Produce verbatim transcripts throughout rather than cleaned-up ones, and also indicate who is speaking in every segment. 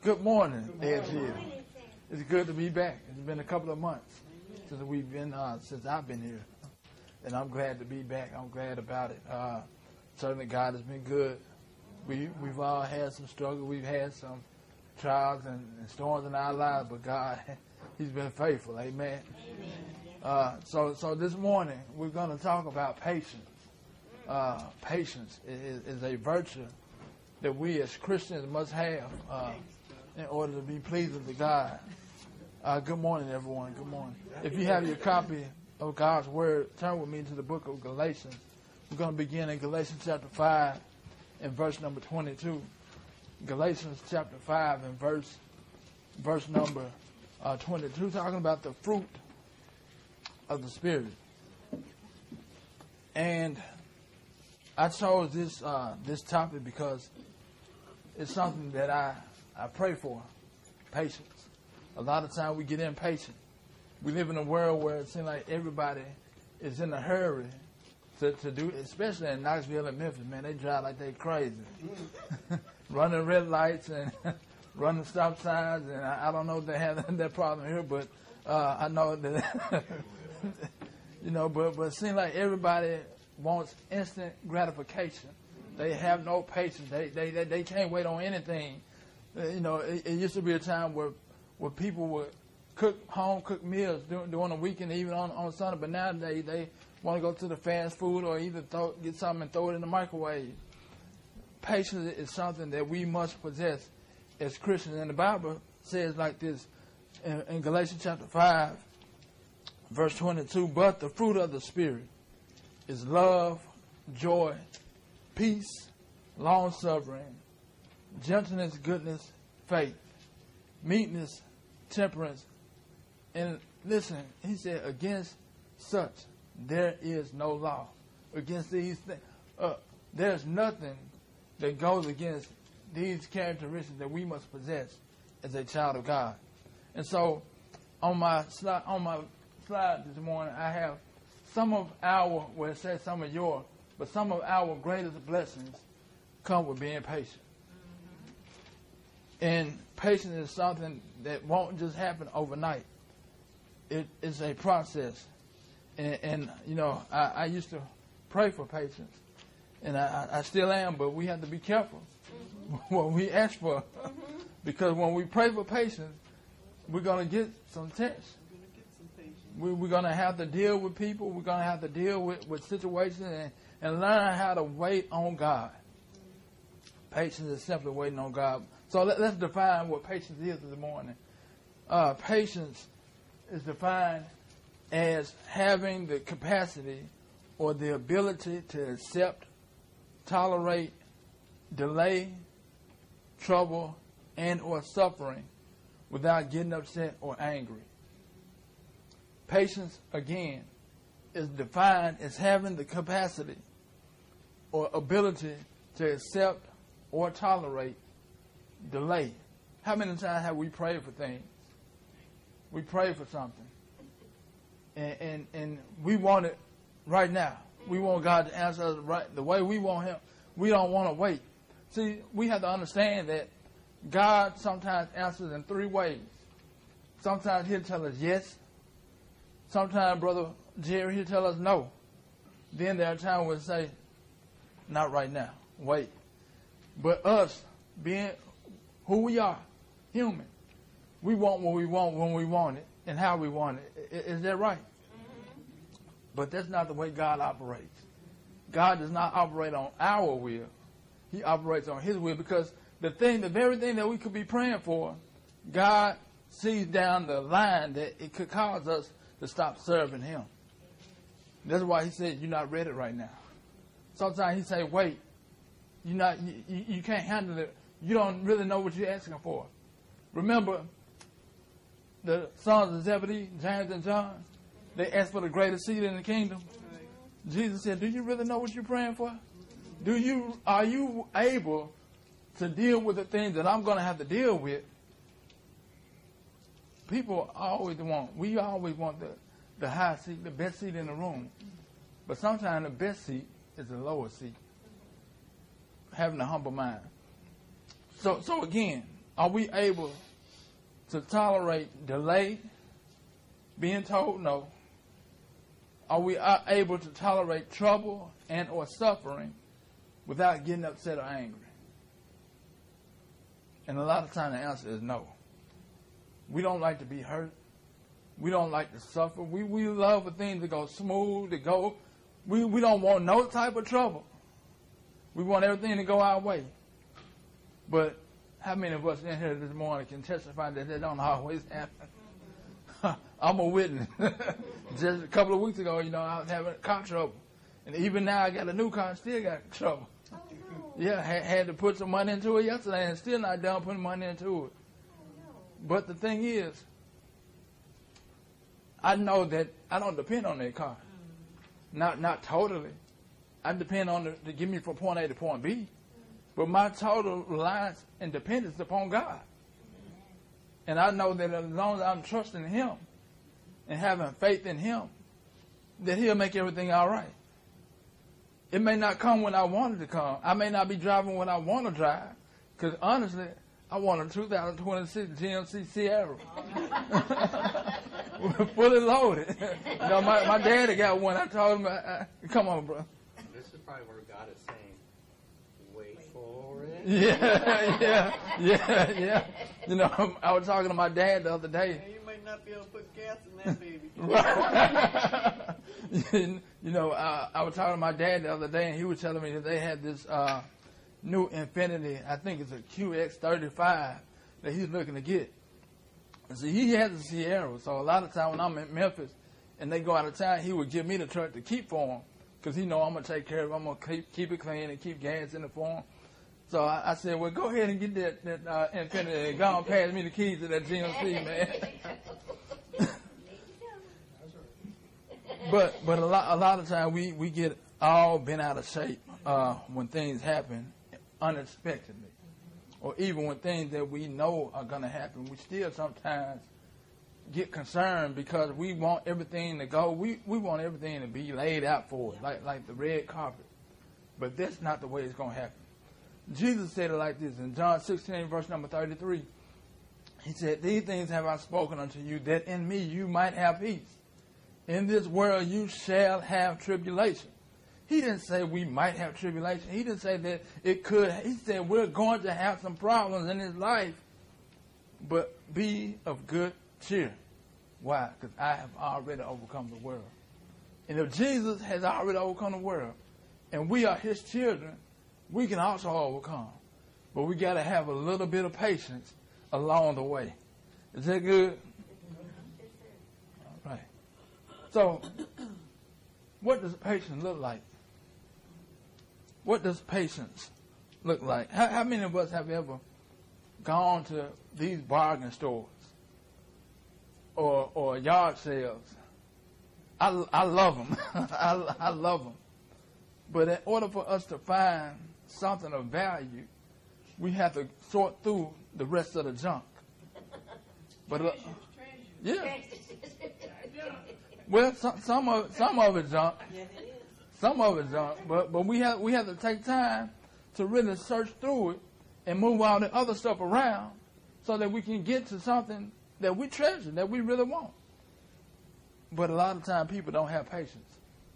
Speaker 1: Good morning, Edgehill. It's good to be back. It's been a couple of months since we've been, uh, since I've been here, and I'm glad to be back. I'm glad about it. Uh, certainly, God has been good. We we've all had some struggle. We've had some trials and, and storms in our lives, but God, He's been faithful. Amen. Amen. Uh, so so this morning we're going to talk about patience. Uh, patience is, is a virtue that we as Christians must have uh, in order to be pleasing to God. Uh, good morning, everyone. Good morning. If you have your copy of God's Word, turn with me to the book of Galatians. We're going to begin in Galatians chapter five and verse number twenty-two. Galatians chapter five and verse verse number uh, twenty-two, talking about the fruit of the Spirit. And I chose this uh, this topic because it's something that I, I pray for, patience. A lot of times we get impatient. We live in a world where it seems like everybody is in a hurry to, to do, especially in Knoxville and Memphis, man, they drive like they crazy. Running red lights and running stop signs, and I, I don't know if they have that problem here, but uh, I know that, you know, but, but it seems like everybody wants instant gratification. They have no patience. They they they, they can't wait on anything. Uh, you know, it, it used to be a time where where people would cook home cooked meals during, during the weekend, even on on Sunday. But nowadays they want to go to the fast food or either throw, get something and throw it in the microwave. Patience is something that we must possess as Christians, and the Bible says like this in, in Galatians chapter five, verse twenty-two. But the fruit of the Spirit is love, joy, peace, long-suffering, gentleness, goodness, faith, meekness, temperance. And listen, he said, against such there is no law. Against these things, uh, there's nothing that goes against these characteristics that we must possess as a child of God. And so on my slide, on my slide this morning, I have some of our, well, it says some of your, but some of our greatest blessings come with being patient. Mm-hmm. And patience is something that won't just happen overnight. It is a process. And, and you know, I, I used to pray for patience, and I, I still am, but we have to be careful mm-hmm. what we ask for. Mm-hmm. Because when we pray for patience, we're going to get some tests. We, we're going to have to deal with people. We're going to have to deal with, with situations and, and learn how to wait on God. Patience is simply waiting on God. So let, let's define what patience is this morning. Uh, patience is defined as having the capacity or the ability to accept, tolerate, delay, trouble, and or suffering without getting upset or angry. Patience, again, is defined as having the capacity or ability to accept or tolerate delay. How many times have we prayed for things? We pray for something. And, and, and we want it right now. We want God to answer us right the way we want Him. We don't want to wait. See, we have to understand that God sometimes answers in three ways. Sometimes He'll tell us yes. Sometimes, Brother Jerry, he'll tell us no. Then there are times we'll say, not right now, wait. But us, being who we are, human, we want what we want when we want it and how we want it. Is that right? Mm-hmm. But that's not the way God operates. God does not operate on our will. He operates on His will, because the thing, the very thing that we could be praying for, God sees down the line that it could cause us to stop serving Him. That's why He said, you're not ready right now. Sometimes He say, wait, you're not, you, you can't handle it. You don't really know what you're asking for. Remember, the sons of Zebedee, James and John, they asked for the greatest seat in the kingdom. Jesus said, do you really know what you're praying for? Do you, are you able to deal with the things that I'm going to have to deal with? People always want, we always want the, the high seat, the best seat in the room. But sometimes the best seat is the lower seat. Having a humble mind. So, so again, Are we able to tolerate delay, being told no? Are we able to tolerate trouble and or suffering without getting upset or angry? And a lot of times the answer is no. We don't like to be hurt. We don't like to suffer. We we love for things to go smooth, to go. We, we don't want no type of trouble. We want everything to go our way. But how many of us in here this morning can testify that that don't always happen? I'm a witness. Just a couple of weeks ago, you know, I was having car trouble. And even now I got a new car and still got trouble.
Speaker 2: Oh, no.
Speaker 1: Yeah, had, had to put some money into it yesterday and still not done putting money into it.
Speaker 2: Oh, no.
Speaker 1: But the thing is, I know that I don't depend on that car. Mm. Not not totally. I depend on it to get me from point A to point B. Mm. But my total reliance and dependence is upon God. Mm. And I know that as long as I'm trusting Him and having faith in Him, that He'll make everything all right. It may not come when I want it to come. I may not be driving when I want to drive. Because honestly, I want a two thousand twenty-six G M C Sierra. Fully loaded. You know, my, my daddy got one. I told him, I, I, come on, bro.
Speaker 3: This is probably where God is saying, wait for it.
Speaker 1: Yeah, yeah, yeah, yeah. You know, I was talking to my dad the other day.
Speaker 4: Yeah, you might not be able to put gas in that baby.
Speaker 1: Right. You know, uh, I was talking to my dad the other day, and he was telling me that they had this uh, new Infiniti, I think it's a Q X thirty-five, that he's looking to get. And see, he has a Sierra, so a lot of time when I'm in Memphis and they go out of town, he would give me the truck to keep for him because he know I'm going to take care of it. I'm going to keep, keep it clean and keep gas in it for him. So I, I said, well, go ahead and get that, that uh, Infiniti and go and pass me the keys to that G M C, man. but but a lot a lot of times we, we get all bent out of shape uh, when things happen unexpectedly. Or even when things that we know are going to happen, we still sometimes get concerned because we want everything to go. We we want everything to be laid out for us, like, like the red carpet. But that's not the way it's going to happen. Jesus said it like this in John sixteen, verse number thirty-three. He said, these things have I spoken unto you, that in me you might have peace. In this world you shall have tribulation. He didn't say we might have tribulation. He didn't say that it could. He said we're going to have some problems in this life, but be of good cheer. Why? Because I have already overcome the world. And if Jesus has already overcome the world, and we are His children, we can also overcome. But we got to have a little bit of patience along the way. Is that good? All right. So, what does patience look like? What does patience look like? How, how many of us have ever gone to these bargain stores or or yard sales? I, I love them. I, I love them. But in order for us to find something of value, we have to sort through the rest of the junk. But uh, yeah. Well, some some of some of it's junk. Some of it's junk, but but we have we have to take time to really search through it and move all the other stuff around so that we can get to something that we treasure, that we really want. But a lot of time people don't have patience.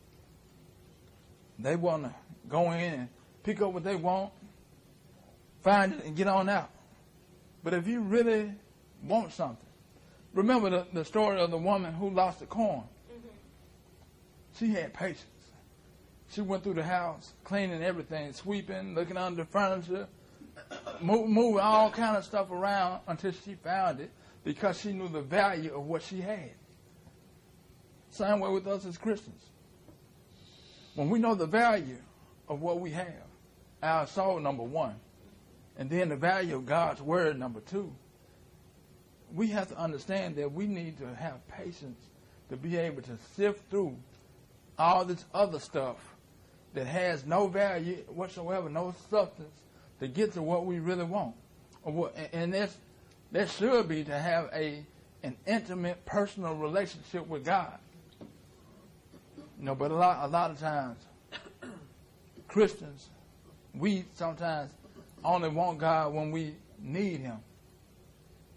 Speaker 1: They want to go in and pick up what they want, find it, and get on out. But if you really want something, remember the, the story of the woman who lost the coin. Mm-hmm. She had patience. She went through the house, cleaning everything, sweeping, looking under the furniture, move, moving all kind of stuff around until she found it because she knew the value of what she had. Same way with us as Christians. When we know the value of what we have, our soul, number one, and then the value of God's word, number two, we have to understand that we need to have patience to be able to sift through all this other stuff that has no value whatsoever, no substance, to get to what we really want. Or what, and that's, that should be to have a an intimate, personal relationship with God. You know, but a lot, a lot of times, Christians, we sometimes only want God when we need Him.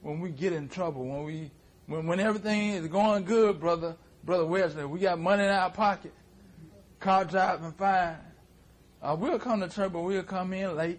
Speaker 1: when we get in trouble, when we when when everything is going good, brother, brother Wesley, we got money in our pocket, car driving fine. Uh, we'll come to church, but we'll come in late.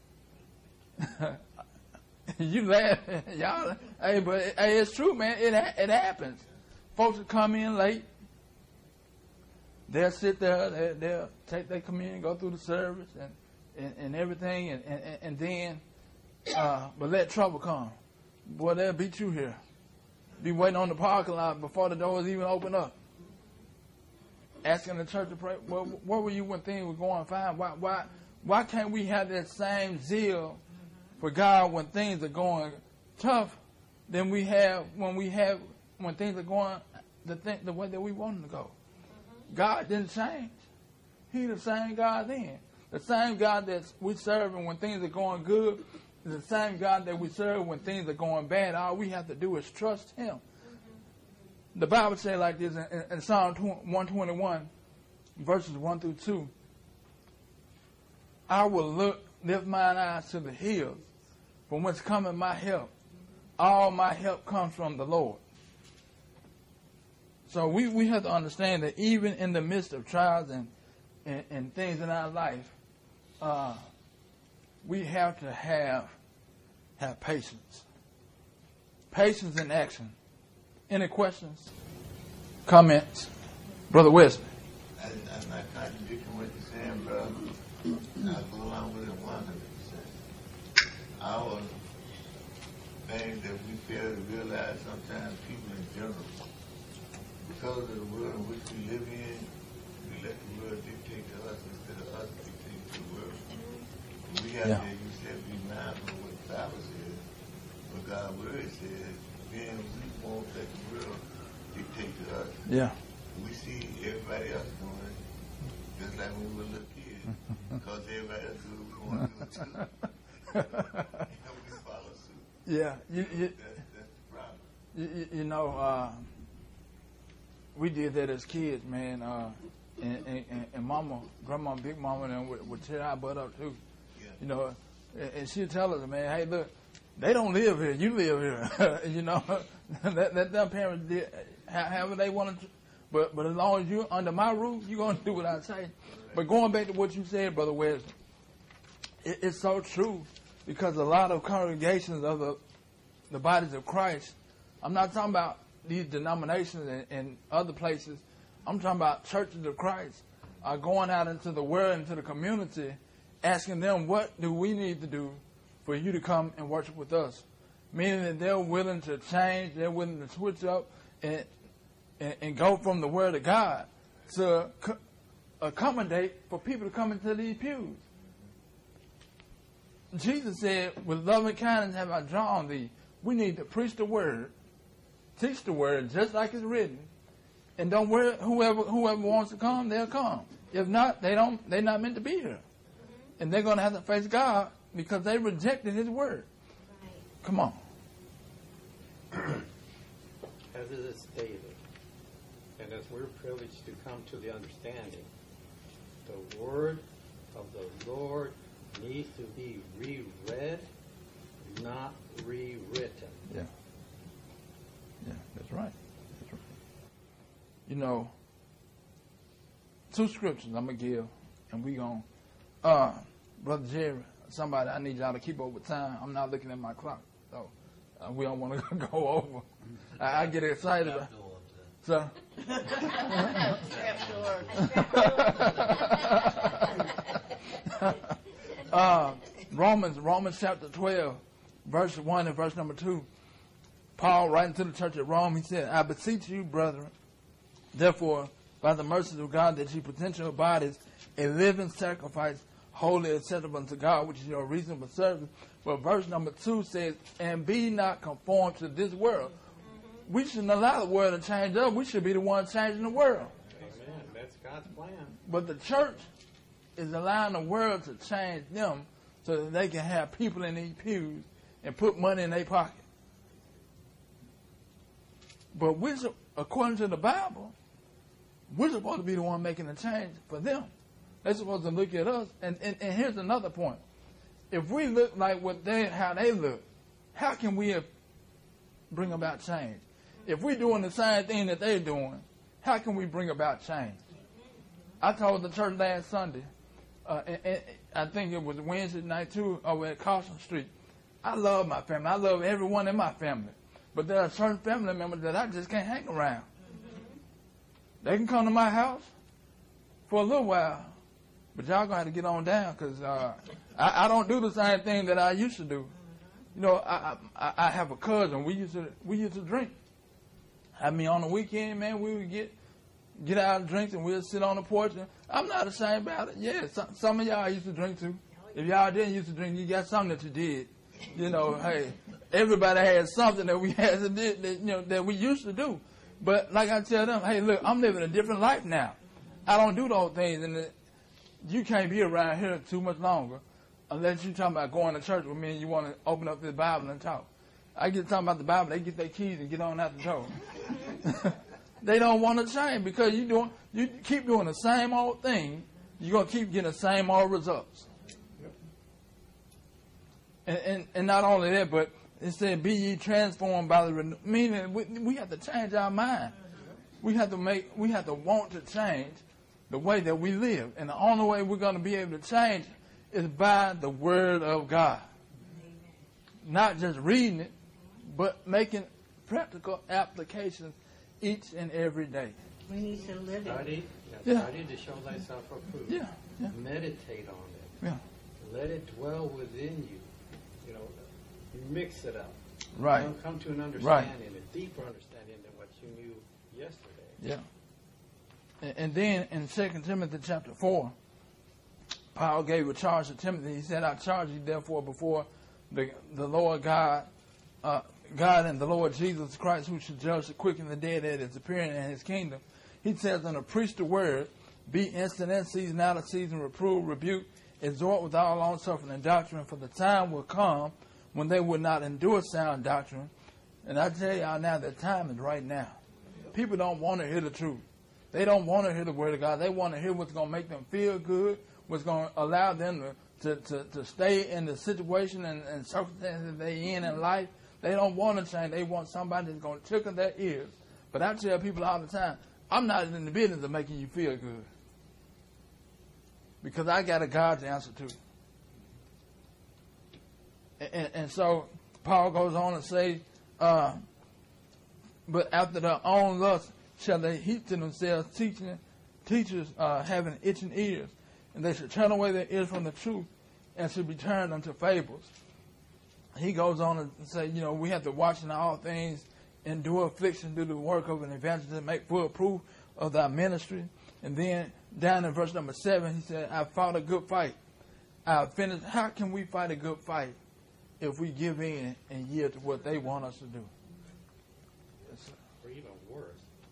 Speaker 1: You laugh, y'all. Hey, but hey, it's true, man. It it happens. Folks will come in late. They'll sit there. They, they'll take their communion, go through the service, and and, and everything, and and, and then, uh, but let trouble come. Boy, they'll beat you here. Be waiting on the parking lot before the doors even open up. Asking the church to pray. Well, where were you when things were going fine? Why why why can't we have that same zeal for God when things are going tough than we have when we have when things are going the thing, the way that we want them to go? God didn't change. He's the same God then. The same God that we serve when things are going good is the same God that we serve when things are going bad. All we have to do is trust Him. The Bible says like this in, in Psalm one twenty-one, verses one through two. I will look, lift mine eyes to the hills, from whence cometh my help. All my help comes from the Lord. So we, we have to understand that even in the midst of trials and, and, and things in our life, uh, we have to have have patience. Patience in action. Any questions? Comments? Brother Wesley.
Speaker 2: I, I'm not contradicting what you're saying, brother. I go along with it one hundred percent. Our things that we fail to realize sometimes, people in general, because of the world in which we live in, we let the world dictate to us instead of us dictating to the world. We have
Speaker 1: Yeah.
Speaker 2: to, you said, be mindful of what the Bible says, what God's word says. Then we won't let the world dictate to us.
Speaker 1: Yeah.
Speaker 2: We see everybody else doing it, just like when we were little kids, because everybody else do it, we want to do it too. And we follow suit.
Speaker 1: Yeah. You, you,
Speaker 2: That's, that's the problem.
Speaker 1: you, you- you know, uh, we did that as kids, man. Uh, and, and, and mama, grandma, big mama, and would, would tear our butt up too.
Speaker 2: Yeah.
Speaker 1: You know, and, and she'd tell us, man, hey, look, they don't live here. You live here. You know, let, let their parents did however they wanted to. But but as long as you're under my roof, you're going to do what I say. But going back to what you said, Brother Wesley, it, it's so true because a lot of congregations of the, the bodies of Christ, I'm not talking about these denominations and, and other places. I'm talking about churches of Christ are going out into the world, into the community, asking them, what do we need to do for you to come and worship with us? Meaning that they're willing to change, they're willing to switch up and and, and go from the Word of God to co- accommodate for people to come into these pews. Jesus said, with love and kindness have I drawn thee. We need to preach the Word, teach the Word just like it's written, and don't worry, whoever whoever wants to come, they'll come. If not, they don't. They're not meant to be here, and they're going to have to face God because they rejected His Word.
Speaker 5: Right.
Speaker 1: Come on.
Speaker 3: As it is stated, and as we're privileged to come to the understanding, the word of the Lord needs to be reread, not rewritten.
Speaker 1: Yeah. Yeah, that's right. That's right. You know, two scriptures I'm going to give, and we going to, uh, Brother Jerry, somebody, I need y'all to keep up with time. I'm not looking at my clock, so uh, we don't want to go over. I, I get excited. About, so. uh, Romans, Romans chapter twelve, verse one and verse number two. Paul, writing to the church at Rome, he said, I beseech you, brethren, therefore, by the mercies of God, that ye present your bodies a living sacrifice, holy acceptable unto God, which is your reasonable service. But verse number two says, and be not conformed to this world. We shouldn't allow the world to change us. We should be the ones changing the world.
Speaker 3: Amen. That's God's plan.
Speaker 1: But the church is allowing the world to change them so that they can have people in these pews and put money in their pocket. But we, according to the Bible, we're supposed to be the one making the change for them. They're supposed to look at us. And, and, and here's another point. If we look like what they, how they look, how can we bring about change? If we're doing the same thing that they're doing, how can we bring about change? I told the church last Sunday, uh, and, and I think it was Wednesday night too, over at Carson Street. I love my family. I love everyone in my family. But there are certain family members that I just can't hang around. They can come to my house for a little while, but y'all gonna have to get on down because uh, I, I don't do the same thing that I used to do. You know, I, I I have a cousin. We used to we used to drink. I mean, on the weekend, man, we would get get out and drink, and we'd sit on the porch. And I'm not ashamed about it. Yeah, some, some of y'all used to drink too. If y'all didn't used to drink, you got something that you did. You know, hey, everybody had something that we had to do, that, you know, that we used to do. But like I tell them, hey, look, I'm living a different life now. I don't do those things, and the, you can't be around here too much longer unless you're talking about going to church with me and you want to open up the Bible and talk. I get talking about the Bible, they get their keys and get on out the door. They don't want to change because you doing you keep doing the same old thing. You're gonna keep getting the same old results. And, and and not only that, but it said, "Be ye transformed by the renew." Meaning, we, we have to change our mind. We have to make. We have to want to change the way that we live, and the only way we're going to be able to change is by the Word of God. Not just reading it, but making practical applications each and every day.
Speaker 5: We need to live it.
Speaker 3: Study,
Speaker 1: Yeah.
Speaker 3: yeah. Study to show thyself approved.
Speaker 1: Yeah, yeah.
Speaker 3: Meditate on it.
Speaker 1: Yeah.
Speaker 3: Let it dwell within you. You know, mix it up.
Speaker 1: Right.
Speaker 3: You know, come to an understanding,
Speaker 1: Right.
Speaker 3: a deeper understanding than what you knew yesterday.
Speaker 1: Yeah. And, and then in Second Timothy chapter four, Paul gave a charge to Timothy. He said, "I charge you therefore before the the Lord God, uh, God and the Lord Jesus Christ, who should judge the quick and the dead at his appearing in his kingdom." He says, "And to preach the word, be instant in season, out of season, reprove, rebuke, exhort with all long suffering and doctrine, for the time will come when they will not endure sound doctrine." And I tell y'all now, the time is right now. People don't want to hear the truth. They don't want to hear the word of God. They want to hear what's going to make them feel good, what's going to allow them to, to, to, to stay in the situation and, and circumstances they're in in life. They don't want to change. They want somebody that's going to tickle their ears. But I tell people all the time, I'm not in the business of making you feel good, because I got a God to answer to. And, and, and so Paul goes on to say, uh, "But after their own lust shall they heap to themselves teaching, teachers uh, having itching ears, and they should turn away their ears from the truth and should be turned unto fables." He goes on to say, you know, we have to watch in all things, endure affliction, do the work of an evangelist, make full proof of thy ministry. And then down in verse number seven, he said, "I fought a good fight. I finished." How can we fight a good fight if we give in and yield to what they want us to do?
Speaker 3: Or even worse,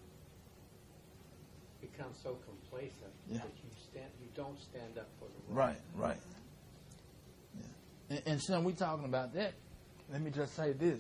Speaker 3: become so complacent
Speaker 1: Yeah.
Speaker 3: that you stand, you don't stand up for the right.
Speaker 1: Right, right. Yeah. And, and since we're talking about that, let me just say this.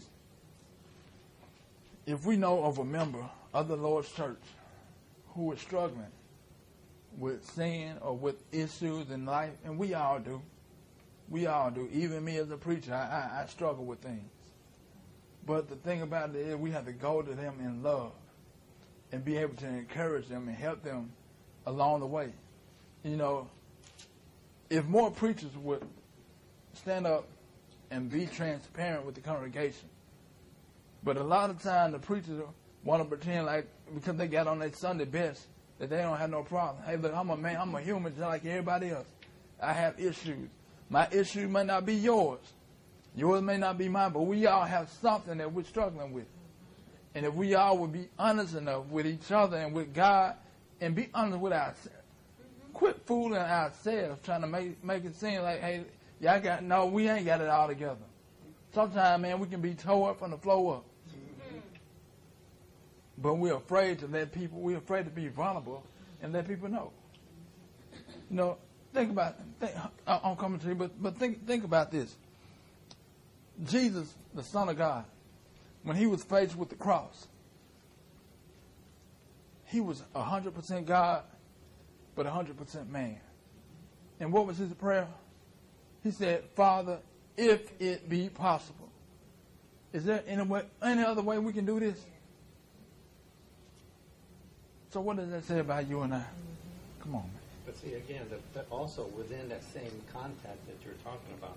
Speaker 1: If we know of a member of the Lord's church who is struggling with sin or with issues in life, and we all do, we all do, even me as a preacher, I, I, I struggle with things. But the thing about it is we have to go to them in love and be able to encourage them and help them along the way. You know, if more preachers would stand up and be transparent with the congregation, but a lot of times the preachers want to pretend like, because they got on their Sunday best, that they don't have no problem. Hey, look, I'm a man, I'm a human just like everybody else. I have issues. My issue may not be yours. Yours may not be mine, but we all have something that we're struggling with. And if we all would be honest enough with each other and with God, and be honest with ourselves, quit fooling ourselves, trying to make make it seem like, hey, y'all got, no, we ain't got it all together. Sometimes, man, we can be tore up from the floor up. But we're afraid to let people, we're afraid to be vulnerable and let people know. You know, think about, think, I'm coming to you, but, but think, think about this. Jesus, the Son of God, when he was faced with the cross, he was one hundred percent God, but one hundred percent man. And what was his prayer? He said, "Father, if it be possible, Is there any way, any other way we can do this? So what does that say about you and I? Come on, man.
Speaker 3: But see, again, the, but also within that same contact that you're talking about,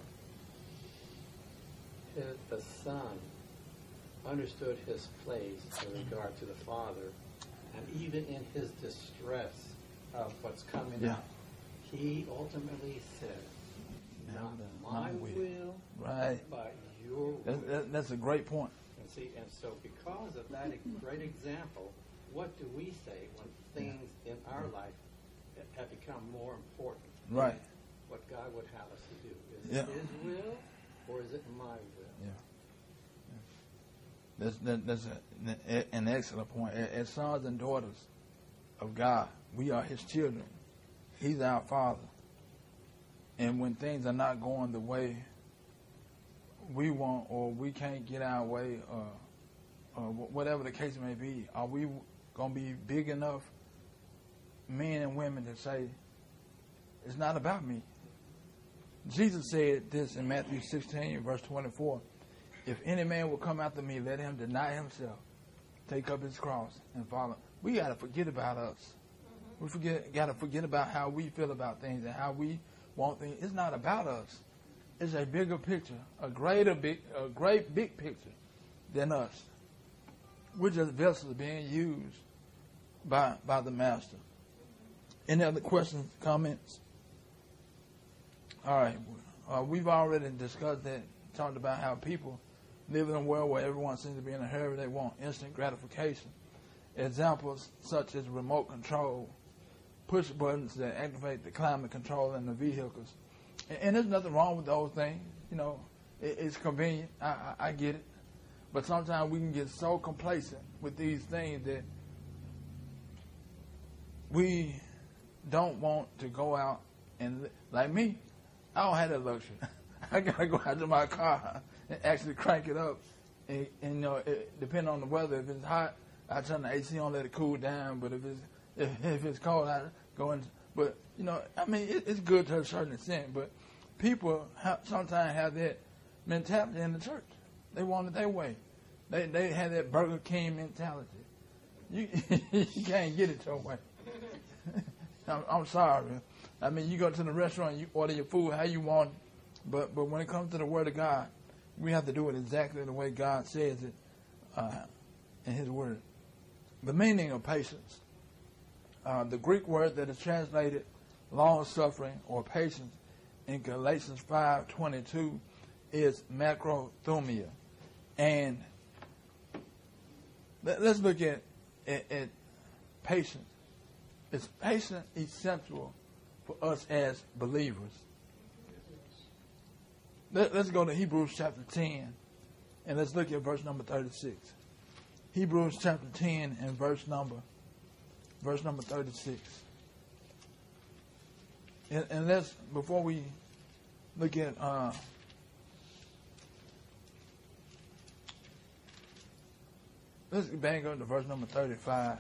Speaker 3: his, the Son understood his place in regard to the Father, and even in his distress of what's coming
Speaker 1: Yeah.
Speaker 3: up, he ultimately said, not my will,
Speaker 1: Right.
Speaker 3: but your will.
Speaker 1: That, that, that's a great point.
Speaker 3: And see, and so because of that great example, what do we say when things in our life have become more important?
Speaker 1: Right.
Speaker 3: than What God would have us to do. Is
Speaker 1: Yeah.
Speaker 3: it His will or is it my will?
Speaker 1: Yeah. That's, that, that's a, an excellent point. As sons and daughters of God, we are His children. He's our Father. And when things are not going the way we want, or we can't get our way, or, or whatever the case may be, are we going to be big enough men and women to say, it's not about me? Jesus said this in Matthew sixteen, verse twenty-four. If any man will come after me, let him deny himself, take up his cross, and follow. We got to forget about us. Mm-hmm. We forget, got to forget about how we feel about things and how we want things. It's not about us. It's a bigger picture, a greater big, a great big picture than us. We're just vessels being used by by the Master. Any other questions, comments? All right. Uh, we've already discussed that, talked about how people live in a world where everyone seems to be in a hurry. They want instant gratification. Examples such as remote control, push buttons that activate the climate control in the vehicles. And, and there's nothing wrong with those things. You know, it, it's convenient. I, I, I get it. But sometimes we can get so complacent with these things that we don't want to go out and, li- like me, I don't have that luxury. I got to go out to my car and actually crank it up. And, and you know, it, depending on the weather, if it's hot, I turn the A C on, let it cool down. But if it's if, if it's cold, I go in. But, you know, I mean, it, it's good to a certain extent. But people have, sometimes have that mentality in the church. They want it their way. They they have that Burger King mentality. You you can't get it your way. I'm, I'm sorry. I mean, you go to the restaurant, you order your food how you want it. But but when it comes to the Word of God, we have to do it exactly the way God says it uh, in His Word. The meaning of patience. Uh, the Greek word that is translated long-suffering or patience in Galatians five twenty-two is macrothumia. And let, let's look at, at, at patience. Is patience essential for us as believers? Let, let's go to Hebrews chapter ten, and let's look at verse number thirty-six. Hebrews chapter ten and verse number, verse number thirty-six. And, and let's, before we look at, uh, let's back up to verse number thirty-five.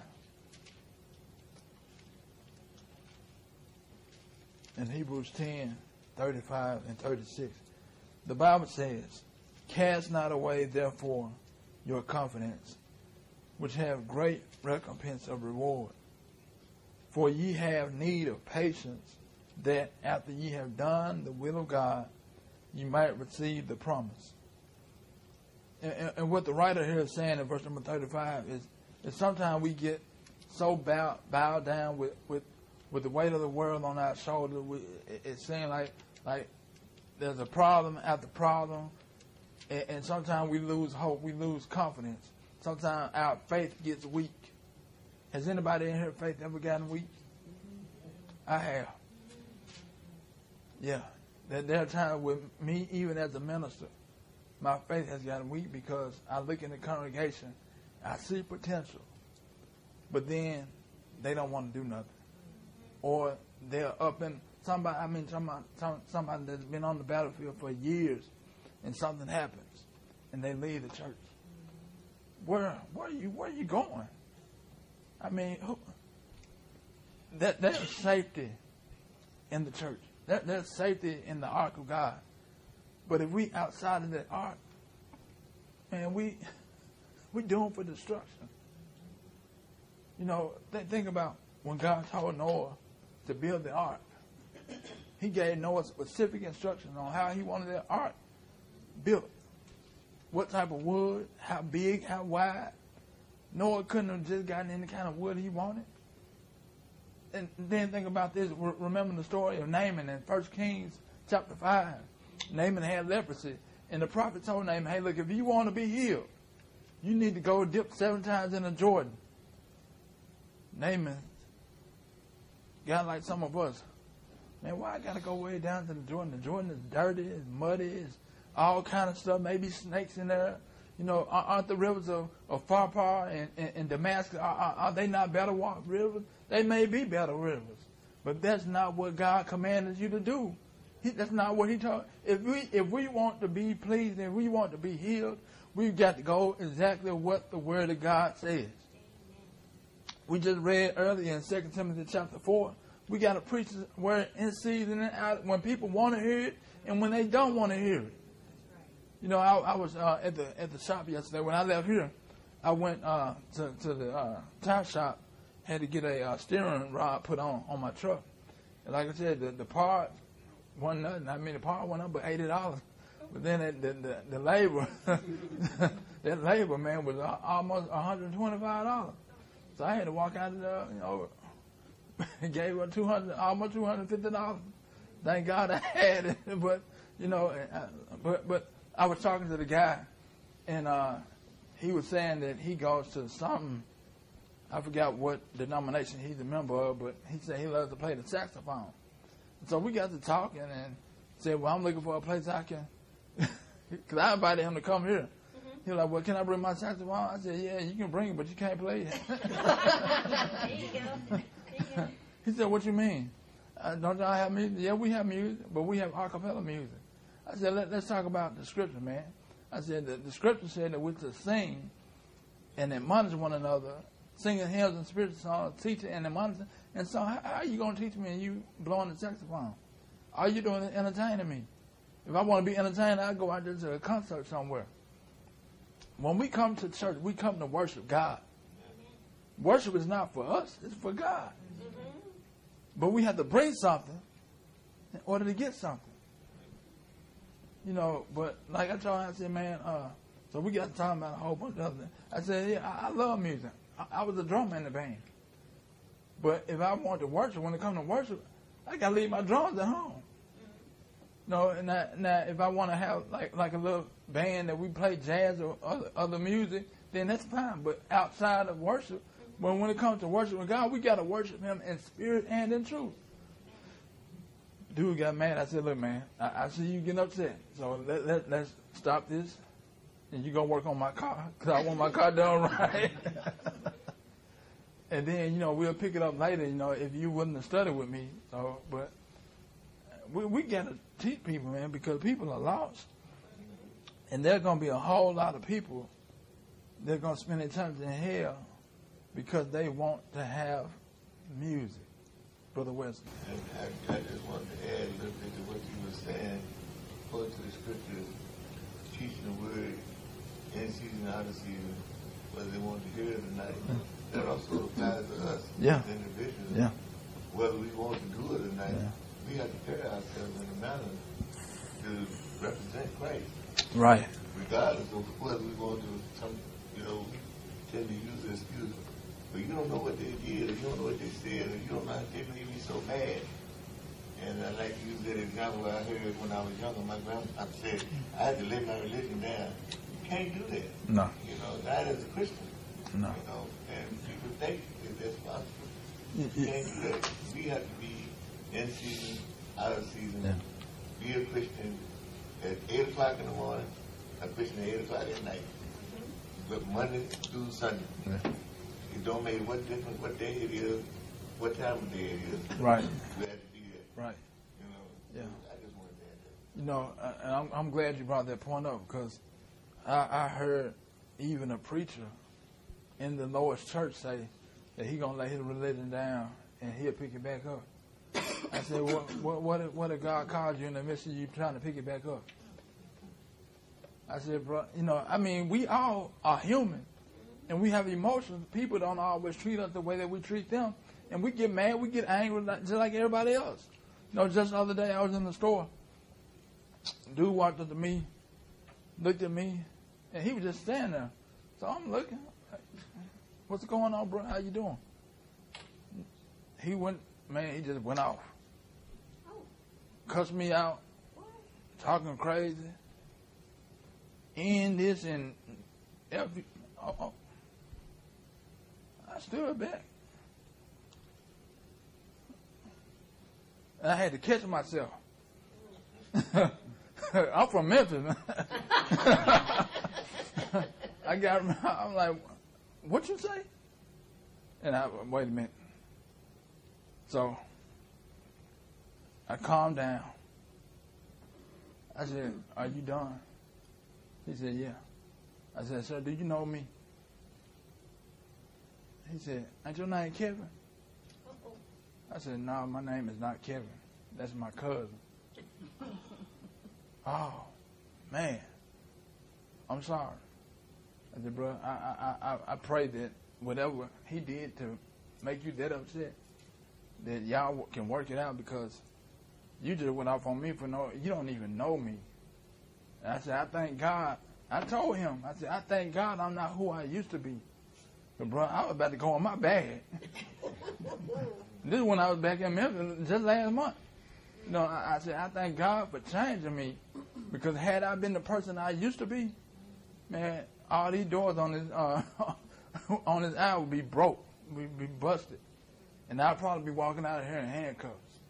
Speaker 1: In Hebrews ten, thirty-five and thirty-six. The Bible says, cast not away, therefore, your confidence, which have great recompense of reward. For ye have need of patience, that after ye have done the will of God, ye might receive the promise. And, and, and what the writer here is saying in verse number thirty-five is, is sometimes we get so bowed, bowed down with, with, with the weight of the world on our shoulders. We, it, it seems like, like there's a problem after problem, and, and sometimes we lose hope, we lose confidence. Sometimes our faith gets weak. Has anybody in here faith ever gotten weak? I have. Yeah. There, there are times with me, even as a minister, my faith has gotten weak because I look in the congregation, I see potential, but then they don't want to do nothing. Or they're up in, somebody, I mean, somebody, somebody that's been on the battlefield for years, and something happens, and they leave the church. Where, where are you, where are you going? I mean, who, that there's safety in the church. There, there's safety in the ark of God. But if we outside of that ark, man, we we doomed for destruction. You know, th- think about when God told Noah to build the ark. He gave Noah specific instructions on how he wanted the ark built. What type of wood, how big, how wide. Noah couldn't have just gotten any kind of wood he wanted. And then think about this. Remember the story of Naaman in First Kings chapter five. Naaman had leprosy. And the prophet told Naaman, hey, look, if you want to be healed, you need to go dip seven times in the Jordan. Naaman got like some of us. Man, why I got to go way down to the Jordan? The Jordan is dirty, it's muddy, it's all kind of stuff, maybe snakes in there. You know, aren't the rivers of, of Pharpar and, and, and Damascus, are, are, are they not better water rivers? They may be better rivers, but that's not what God commanded you to do. He, that's not what he told. If we if we want to be pleased, if we want to be healed, we've got to go exactly what the Word of God says. We just read earlier in Second Timothy chapter four, we got to preach the word in season and out when people want to hear it and when they don't want to hear it. You know, I, I was uh, at the at the shop yesterday. When I left here, I went uh, to, to the uh, tire shop, had to get a uh, steering rod put on on my truck. And like I said, the, the part wasn't nothing. I mean, the part went up by eighty dollars. But then the, the, the, the labor, that labor, man, was almost one hundred twenty-five dollars. So I had to walk out of there, you know, and gave her two hundred, almost two hundred fifty dollars. Thank God I had it. But, you know, but but I was talking to the guy, and uh, he was saying that he goes to something, I forgot what denomination he's a member of, but he said he loves to play the saxophone. So we got to talking and said, well, I'm looking for a place I can, because I invited him to come here. Mm-hmm. He was like, well, can I bring my saxophone? I said, yeah, you can bring it, but you can't play it.
Speaker 5: There you go. There you go.
Speaker 1: He said, what you mean? Uh, don't y'all have music? Yeah, we have music, but we have a cappella music. I said, Let, let's talk about the scripture, man. I said, the, the scripture said that we're to sing and admonish one another, singing hymns and spiritual songs, teaching and admonishing. And so how, how are you going to teach me and you blowing the saxophone? All you doing is entertaining me. If I want to be entertained, I go out there to a concert somewhere. When we come to church, we come to worship God. Worship is not for us, it's for God. Mm-hmm. But we have to bring something in order to get something. You know, but like I told him, I said, man, uh, so we got to talking about a whole bunch of other things. I said, yeah, I, I love music. I, I was a drummer in the band. But if I want to worship, when it comes to worship, I got to leave my drums at home. No, and now, now if I want to have like like a little band that we play jazz or other, other music, then that's fine. But outside of worship, when when it comes to worshiping God, we got to worship Him in spirit and in truth. Dude got mad. I said, look, man, I, I see you getting upset. So let, let, let's stop this. And you're going to work on my car because I want my car done right. And then, you know, we'll pick it up later, you know, if you wouldn't have studied with me. So, but we, we got to teach people, man, because people are lost. And there's going to be a whole lot of people that are going to spend their time in hell because they want to have music. Brother Wesley.
Speaker 2: And I, I just wanted to add a little bit to what you were saying. According to the scriptures, teaching the word in season, out of season, whether they want to hear it or not. That also applies to us
Speaker 1: yeah.
Speaker 2: as individuals.
Speaker 1: Yeah.
Speaker 2: Whether we want to do it or not,
Speaker 1: yeah.
Speaker 2: we have to carry ourselves in a manner to represent Christ.
Speaker 1: Right.
Speaker 2: Regardless of whether we want to, some, you know, tend to use the excuse. But you don't know what they did, or you don't know what they said, or you don't know how they made me so mad. And I like to use that example I heard when I was younger. My grandpa said, I had to lay my religion down. You can't do that.
Speaker 1: No.
Speaker 2: You know, not as a Christian.
Speaker 1: No.
Speaker 2: You know, and people think that that's possible. You can't do that. We have to be in season, out of season.
Speaker 1: Yeah.
Speaker 2: Be a Christian at eight o'clock in the morning, a Christian at eight o'clock at night. But Monday through Sunday.
Speaker 1: Yeah.
Speaker 2: It don't make what difference what day it is, what time of day it is.
Speaker 1: Right.
Speaker 2: We have to be there.
Speaker 1: Right.
Speaker 2: You know.
Speaker 1: Yeah.
Speaker 2: I just wanted to add that.
Speaker 1: You know, and I'm, I'm glad you brought that point up because I, I heard even a preacher in the Lord's church say that he gonna lay his religion down and he'll pick it back up. I said, what what what if, what if God called you in the midst of you trying to pick it back up? I said, bro, you know, I mean, we all are human, and we have emotions. People don't always treat us the way that we treat them, and we get mad, we get angry just like everybody else. You know, just the other day I was in the store. Dude walked up to me, looked at me, and he was just standing there. So I'm looking, like, what's going on, bro? How you doing? He went, man, he just went off. Cussed me out, talking crazy. In this and every, oh, oh. I stood back. And I had to catch myself. I'm from Memphis, man. I got, I'm like, what you say? And I, wait a minute. So, I calmed down. I said, are you done? He said, yeah. I said, sir, do you know me? He said, ain't your name Kevin? I said, no, my name is not Kevin. That's my cousin. Oh, man. I'm sorry. I said, bro, I, I, I, I pray that whatever he did to make you that upset, that y'all can work it out, because you just went off on me for no, you don't even know me. And I said, I thank God. I told him, I said, I thank God I'm not who I used to be. But, bro, I was about to go on my bag. This is when I was back in Memphis just last month. You know, I, I said, I thank God for changing me, because had I been the person I used to be, man, all these doors on this uh, on this aisle would be broke, would be busted, and I'd probably be walking out of here in handcuffs.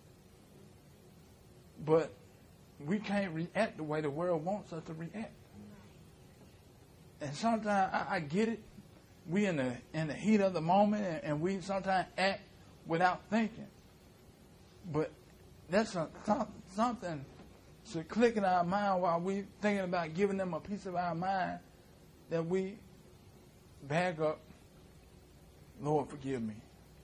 Speaker 1: But we can't react the way the world wants us to react. And sometimes I, I get it. We in the in the heat of the moment, and, and we sometimes act without thinking. But that's a, something should click in our mind while we thinking about giving them a piece of our mind, that we back up, Lord, forgive me.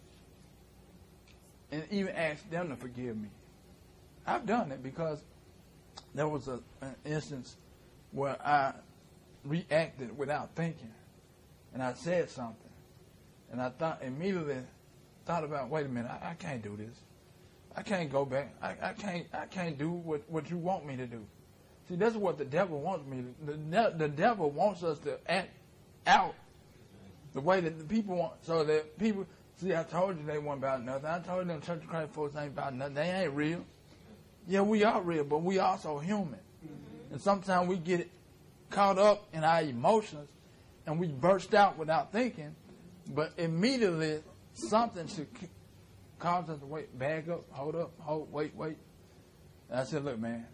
Speaker 1: And even ask them to forgive me. I've done it, because there was a, an instance where I reacted without thinking, and I said something, and I thought immediately thought about, wait a minute, I, I can't do this. I can't go back. I, I can't. I can't do what, what you want me to do. See, that's what the devil wants me to. The, the devil wants us to act out the way that the people want, so that people. See, I told you they weren't about nothing. I told them Church of Christ folks ain't about nothing. They ain't real. Yeah, we are real, but we also human. Mm-hmm. And sometimes we get caught up in our emotions, and we burst out without thinking. But immediately, something should cause us to wait, back up, hold up, hold, wait, wait. And I said, look, man,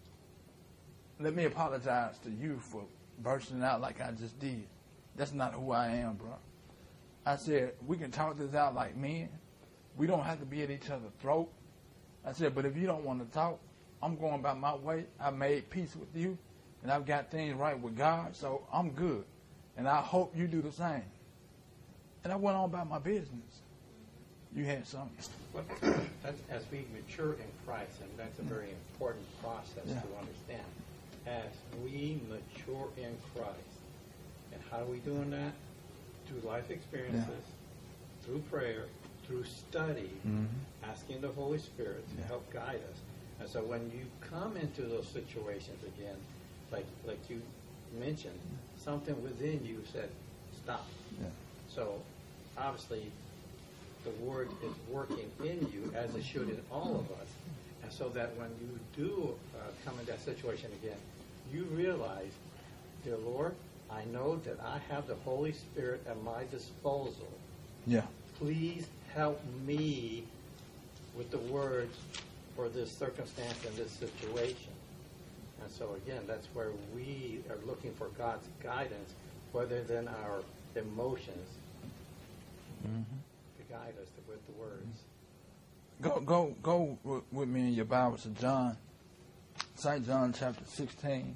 Speaker 1: let me apologize to you for bursting out like I just did. That's not who I am, bro. I said, we can talk this out like men. We don't have to be at each other's throat. I said, but if you don't want to talk, I'm going about my way. I made peace with you, and I've got things right with God, so I'm good. And I hope you do the same. And I went on about my business. You had something.
Speaker 3: Well, that's, as we mature in Christ, and that's a very important process
Speaker 1: yeah.
Speaker 3: to understand. As we mature in Christ, and how are we doing that? Through life experiences, yeah. through prayer, through study, mm-hmm. asking the Holy Spirit to yeah. help guide us. And so when you come into those situations again, like like you mentioned, something within you said, stop.
Speaker 1: Yeah.
Speaker 3: So obviously the Word is working in you, as it should in all of us. And so that when you do uh, come in that situation again, you realize, dear Lord, I know that I have the Holy Spirit at my disposal.
Speaker 1: Yeah.
Speaker 3: Please help me with the words for this circumstance and this situation. And so again, that's where we are looking for God's guidance, rather than our emotions mm-hmm. to guide us with the words.
Speaker 1: Go, go, go with, with me in your Bible to John, Saint John chapter sixteen,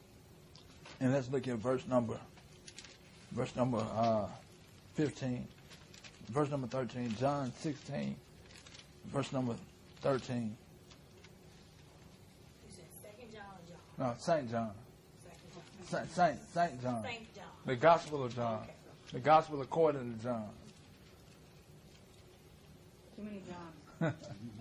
Speaker 1: and let's look at verse number, verse number uh, fifteen, verse number thirteen. John sixteen, verse number thirteen.
Speaker 5: You said Second John, John.
Speaker 1: No, Saint John. Saint, Saint, Saint John.
Speaker 5: Saint John.
Speaker 1: The Gospel of John.
Speaker 5: Okay.
Speaker 1: The Gospel according to John.
Speaker 4: Too many Johns.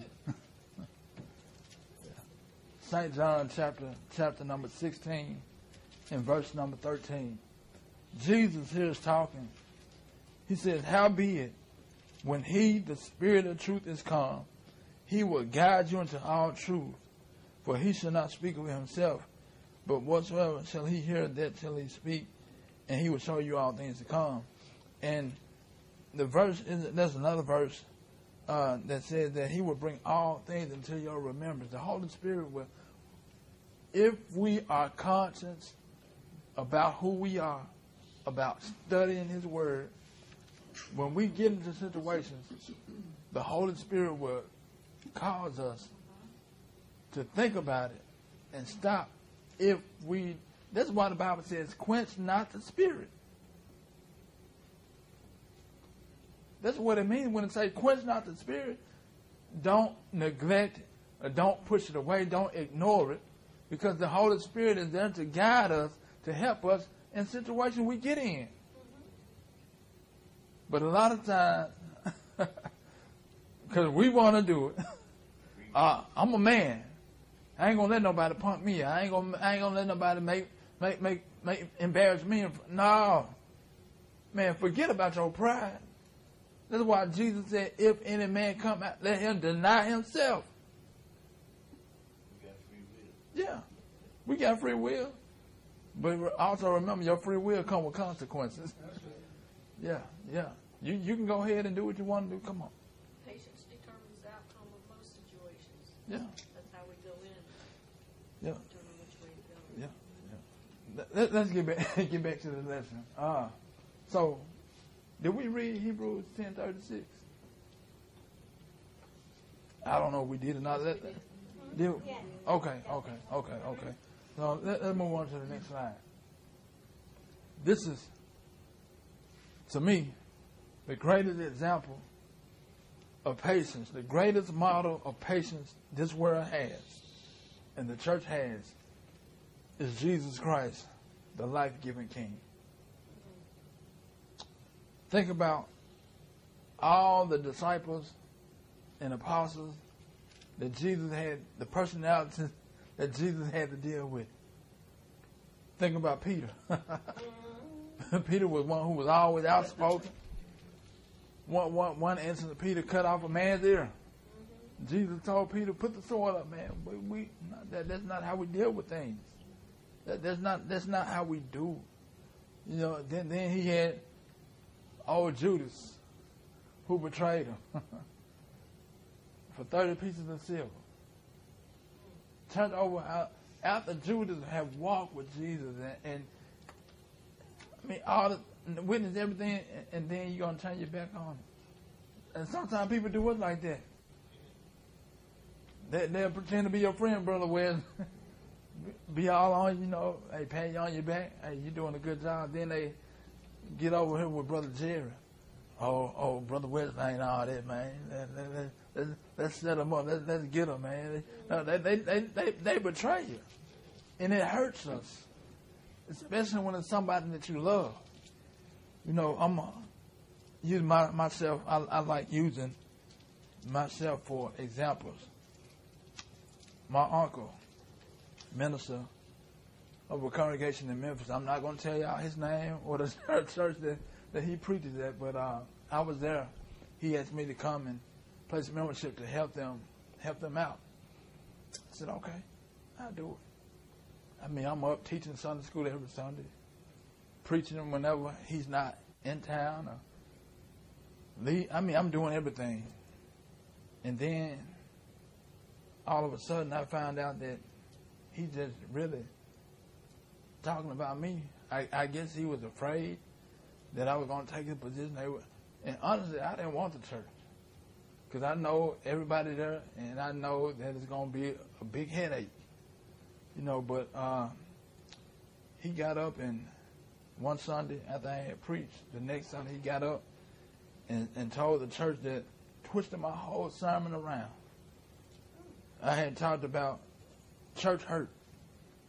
Speaker 1: Saint John chapter chapter number sixteen and verse number thirteen. Jesus here is talking. He says, howbeit, when he, the Spirit of truth, is come, he will guide you into all truth. For he shall not speak of himself, but whatsoever shall he hear, that shall he speak, and he will show you all things to come. And the verse, is there's another verse uh, that says that he will bring all things into your remembrance. The Holy Spirit will, if we are conscious about who we are, about studying his word, when we get into situations, the Holy Spirit will cause us to think about it and stop. If we, that's why the Bible says, quench not the spirit. That's what it means when it says quench not the spirit. Don't neglect it, or don't push it away, don't ignore it, because the Holy Spirit is there to guide us, to help us in situations we get in. But a lot of times, because we want to do it, uh, I'm a man. I ain't gonna let nobody punk me. I ain't gonna. I ain't gonna let nobody make make make make embarrass me. No, man, forget about your pride. That's why Jesus said, "If any man come out, let him deny himself."
Speaker 2: We got free will.
Speaker 1: Yeah, we got free will, but also remember, your free will come with consequences. Yeah, yeah. You you can go ahead and do what you want to do. Come on.
Speaker 5: Patience determines the outcome of most situations.
Speaker 1: Yeah.
Speaker 5: That's how we go in.
Speaker 1: Yeah.
Speaker 5: Determine which way to go.
Speaker 1: Yeah, yeah. Let, let's get back get back to the lesson. Uh, so, did we read Hebrews ten thirty six? I don't know if we did or not. Let, did,
Speaker 5: Yeah.
Speaker 1: okay, okay, okay, okay. So let, let's move on to the next slide. This is, to me, the greatest example of patience, the greatest model of patience this world has, and the church has, is Jesus Christ, the life-giving King. Think about all the disciples and apostles that Jesus had, the personalities that Jesus had to deal with. Think about Peter. Peter was one who was always outspoken. One, one, one instance, Peter cut off a man's ear. Jesus told Peter, put the sword up, man. We, we that, that's not how we deal with things. That, that's not that's not how we do. You know. Then then he had old Judas, who betrayed him for thirty pieces of silver. Turned over out, after Judas had walked with Jesus, and, and I mean all the witness everything, and, and then you're gonna turn your back on it. And sometimes people do it like that. They, they'll pretend to be your friend, Brother Wes. Be all on, you know, hey, pat you on your back. Hey, you're doing a good job. Then they get over here with Brother Jerry. Oh, oh, Brother Wes ain't all that, man. Let, let, let, let's, let's set them up. Let's, let's get them, man. No, they, they, they, they, they betray you. And it hurts us. Especially when it's somebody that you love. You know, I'm uh, using my, myself, I, I like using myself for examples. My uncle, minister of a congregation in Memphis. I'm not going to tell y'all his name or the church that, that he preaches at, but uh, I was there. He asked me to come and place membership to help them help them out. I said, okay, I'll do it. I mean, I'm up teaching Sunday school every Sunday, preaching him whenever he's not in town. Or leave. I mean, I'm doing everything. And then all of a sudden I found out that he just really talking about me. I, I guess he was afraid that I was going to take his position. They were, and honestly, I didn't want the church because I know everybody there, and I know that it's going to be a big headache, you know. But uh, he got up, and one Sunday after I had preached, the next Sunday he got up and, and told the church that twisted my whole sermon around. I had talked about church hurt,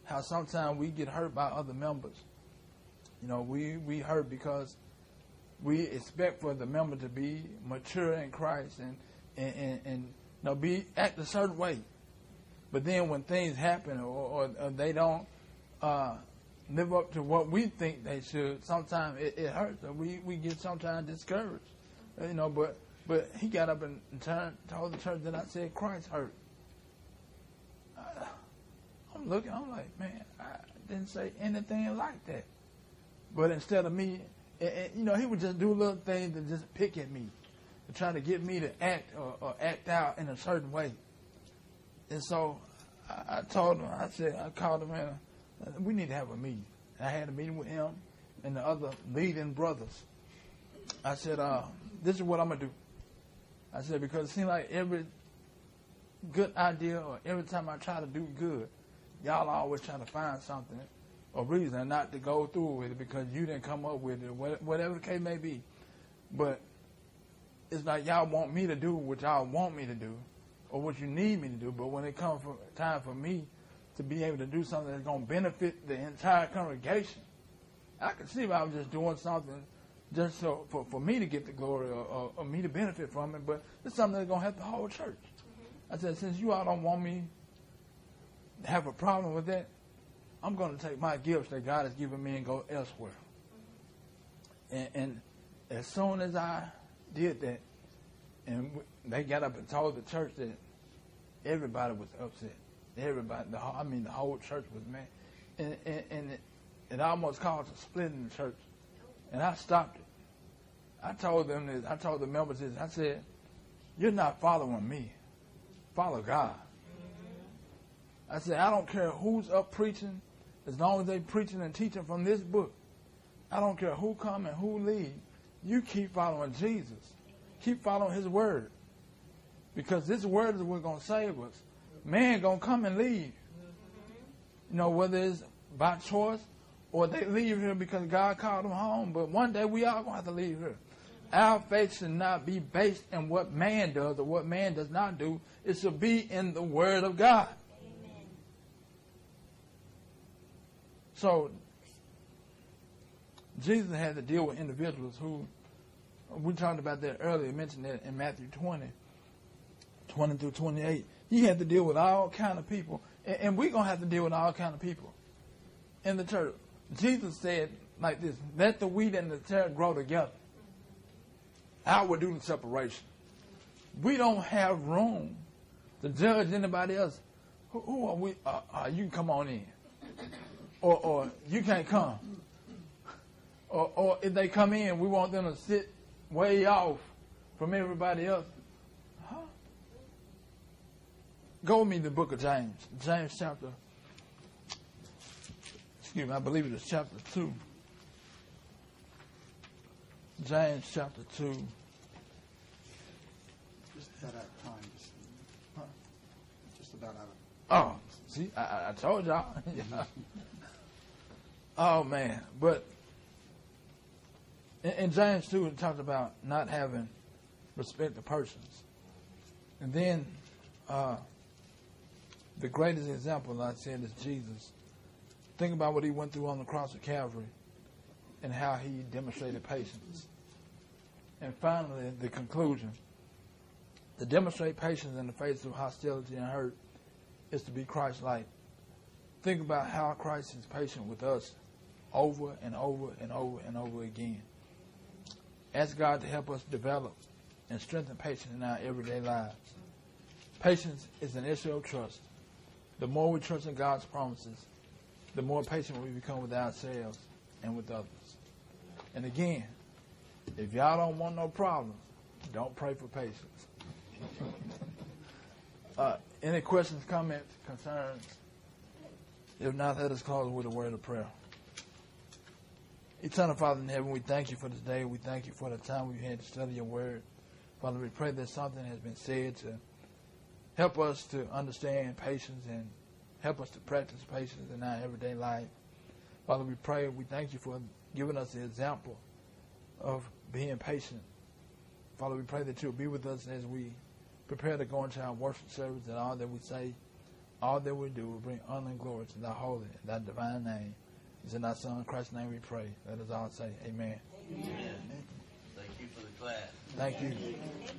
Speaker 1: how sometimes we get hurt by other members. You know, we, we hurt because we expect for the member to be mature in Christ and, and, and, and you know, be act a certain way. But then when things happen or, or, or they don't uh, live up to what we think they should, sometimes it, it hurts. And we, we get sometimes discouraged. You know, but but he got up and turned, told the church that I said Christ hurt. I, I'm looking, I'm like, man, I didn't say anything like that. But instead of me, and, and, you know, he would just do little things to just pick at me, to try to get me to act or, or act out in a certain way. And so I, I told him, I said, I called him in, we need to have a meeting. I had a meeting with him and the other leading brothers. I said, uh, this is what I'm going to do. I said, because it seems like every good idea or every time I try to do good, y'all always try to find something or reason not to go through with it because you didn't come up with it, whatever the case may be. But it's like y'all want me to do what y'all want me to do or what you need me to do. But when it comes for time for me to be able to do something that's going to benefit the entire congregation, I can see if I was just doing something just so for, for me to get the glory or, or, or me to benefit from it, but it's something that's going to help the whole church. Mm-hmm. I said, since you all don't want me to have a problem with that, I'm going to take my gifts that God has given me and go elsewhere. Mm-hmm. And, and as soon as I did that, and they got up and told the church that everybody was upset. Everybody, the whole, I mean, the whole church was mad. And, and, and it, it almost caused a split in the church. And I stopped it. I told them this. I told the members this. I said, you're not following me. Follow God. I said, I don't care who's up preaching, as long as they preaching and teaching from this book. I don't care who come and who leave. You keep following Jesus. Keep following his word. Because this word is what's going to save us. Man going to come and leave. You know, whether it's by choice or they leave here because God called them home. But one day we all going to have to leave here. Our faith should not be based in what man does or what man does not do. It should be in the word of God. Amen. So, Jesus had to deal with individuals who, we talked about that earlier, mentioned that in Matthew twenty, twenty through twenty-eight. He had to deal with all kind of people. And, and we're going to have to deal with all kind of people in the church. Jesus said like this, let the wheat and the tare grow together. I will do the separation. We don't have room to judge anybody else. Who, who are we? Uh, uh, you can come on in. Or, or you can't come. Or, or if they come in, we want them to sit way off from everybody else. Huh? Go with me to the book of James. James chapter Excuse me, I believe it is chapter two. James chapter two.
Speaker 6: Just about out of time. Just, huh? Just about out of
Speaker 1: Oh, see, I, I told y'all. Oh, man. But in, in James two, it talks about not having respect to persons. And then uh, the greatest example, like I said, is Jesus. Think about what he went through on the cross of Calvary and how he demonstrated patience. And finally, the conclusion. To demonstrate patience in the face of hostility and hurt is to be Christ-like. Think about how Christ is patient with us over and over and over and over again. Ask God to help us develop and strengthen patience in our everyday lives. Patience is an issue of trust. The more we trust in God's promises, the more patient we become with ourselves and with others. And again, if y'all don't want no problems, don't pray for patience. uh, any questions, comments, concerns? If not, let us close with a word of prayer. Eternal Father in heaven, we thank you for this day. We thank you for the time we've had to study your word. Father, we pray that something has been said to help us to understand patience and help us to practice patience in our everyday life. Father, we pray, we thank you for giving us the example of being patient. Father, we pray that you'll be with us as we prepare to go into our worship service and all that we say all that we do will bring honor and glory to thy holy and thy divine name. It's in thy Son Christ's name we pray. Let us all say amen.
Speaker 2: Amen. Thank you for the class.
Speaker 1: Thank you.